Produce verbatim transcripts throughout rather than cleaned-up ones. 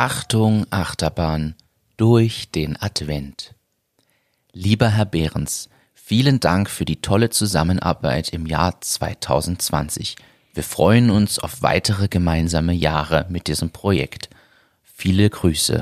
Achtung, Achterbahn, durch den Advent. Lieber Herr Behrens, vielen Dank für die tolle Zusammenarbeit im Jahr zwanzig zwanzig. Wir freuen uns auf weitere gemeinsame Jahre mit diesem Projekt. Viele Grüße.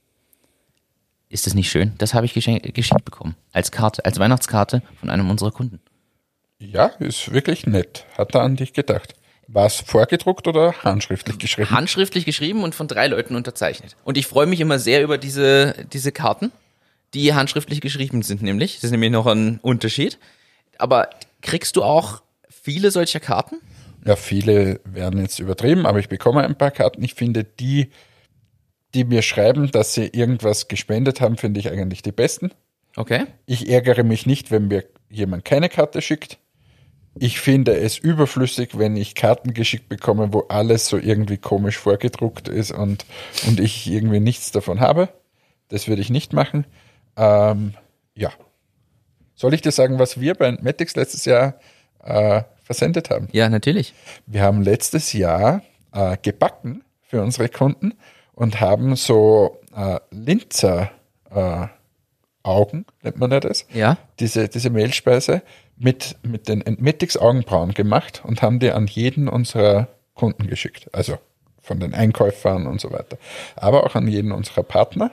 Ist das nicht schön? Das habe ich geschenkt, geschenkt bekommen. Als Karte, als Weihnachtskarte von einem unserer Kunden. Ja, ist wirklich nett. Hat er an dich gedacht. War es vorgedruckt oder handschriftlich geschrieben? Handschriftlich geschrieben und von drei Leuten unterzeichnet. Und ich freue mich immer sehr über diese, diese Karten, die handschriftlich geschrieben sind nämlich. Das ist nämlich noch ein Unterschied. Aber kriegst du auch viele solcher Karten? Ja, viele werden jetzt übertrieben, aber ich bekomme ein paar Karten. Ich finde die, die mir schreiben, dass sie irgendwas gespendet haben, finde ich eigentlich die besten. Okay. Ich ärgere mich nicht, wenn mir jemand keine Karte schickt. Ich finde es überflüssig, wenn ich Karten geschickt bekomme, wo alles so irgendwie komisch vorgedruckt ist und, und ich irgendwie nichts davon habe. Das würde ich nicht machen. Ähm, ja. Soll ich dir sagen, was wir bei Entmatics letztes Jahr äh, versendet haben? Ja, natürlich. Wir haben letztes Jahr äh, gebacken für unsere Kunden und haben so äh, Linzer äh, Augen, nennt man ja das? Ja. Diese, diese Mehlspeise mit, mit den Entmatics Augenbrauen gemacht und haben die an jeden unserer Kunden geschickt. Also von den Einkäufern und so weiter. Aber auch an jeden unserer Partner.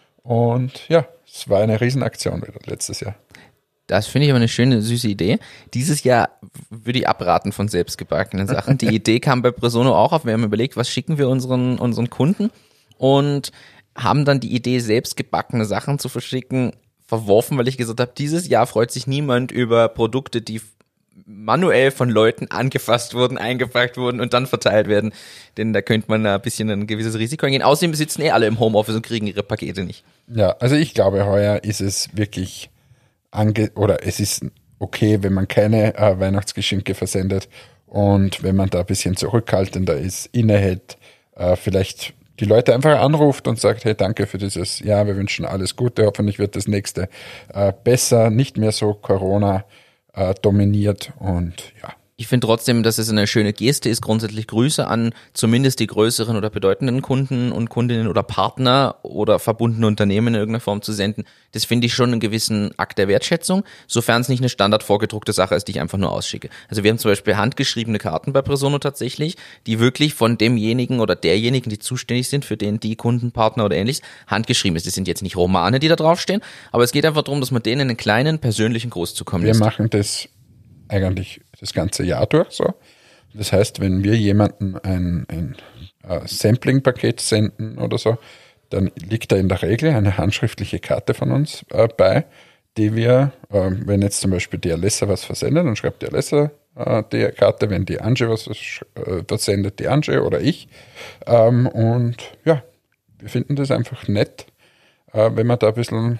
Und ja, es war eine Riesenaktion wieder letztes Jahr. Das finde ich aber eine schöne, süße Idee. Dieses Jahr würde ich abraten von selbstgebackenen Sachen. Die Idee kam bei Presono auch auf. Wir haben überlegt, was schicken wir unseren, unseren Kunden und haben dann die Idee, selbstgebackene Sachen zu verschicken, verworfen, weil ich gesagt habe, dieses Jahr freut sich niemand über Produkte, die manuell von Leuten angefasst wurden, eingepackt wurden und dann verteilt werden. Denn da könnte man ein bisschen ein gewisses Risiko eingehen. Außerdem sitzen eh alle im Homeoffice und kriegen ihre Pakete nicht. Ja, also ich glaube, heuer ist es wirklich ange- oder es ist okay, wenn man keine äh, Weihnachtsgeschenke versendet und wenn man da ein bisschen zurückhaltender ist, innehält, äh, vielleicht die Leute einfach anruft und sagt, hey, danke für dieses Jahr, wir wünschen alles Gute, hoffentlich wird das nächste äh, besser, nicht mehr so Corona äh, dominiert und ja. Ich finde trotzdem, dass es eine schöne Geste ist, grundsätzlich Grüße an zumindest die größeren oder bedeutenden Kunden und Kundinnen oder Partner oder verbundene Unternehmen in irgendeiner Form zu senden. Das finde ich schon einen gewissen Akt der Wertschätzung, sofern es nicht eine standard vorgedruckte Sache ist, die ich einfach nur ausschicke. Also wir haben zum Beispiel handgeschriebene Karten bei Presono tatsächlich, die wirklich von demjenigen oder derjenigen, die zuständig sind, für den die Kunden, Partner oder ähnliches, handgeschrieben ist. Das sind jetzt nicht Romane, die da draufstehen, aber es geht einfach darum, dass man denen einen kleinen persönlichen Gruß zukommen lässt. Wir machen das eigentlich das ganze Jahr durch so. Das heißt, wenn wir jemandem ein, ein äh, Sampling-Paket senden oder so, dann liegt da in der Regel eine handschriftliche Karte von uns äh, bei, die wir, äh, wenn jetzt zum Beispiel die Alessa was versendet, dann schreibt die Alessa äh, die Karte, wenn die Angie was äh, versendet, die Angie oder ich. Ähm, und ja, wir finden das einfach nett, äh, wenn man da ein bisschen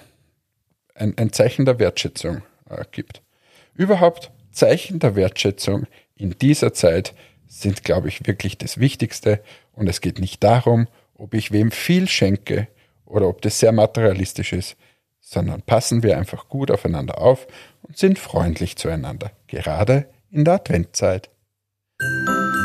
ein, ein Zeichen der Wertschätzung äh, gibt. Überhaupt Zeichen der Wertschätzung in dieser Zeit sind, glaube ich, wirklich das Wichtigste. Und es geht nicht darum, ob ich wem viel schenke oder ob das sehr materialistisch ist, sondern passen wir einfach gut aufeinander auf und sind freundlich zueinander, gerade in der Adventzeit.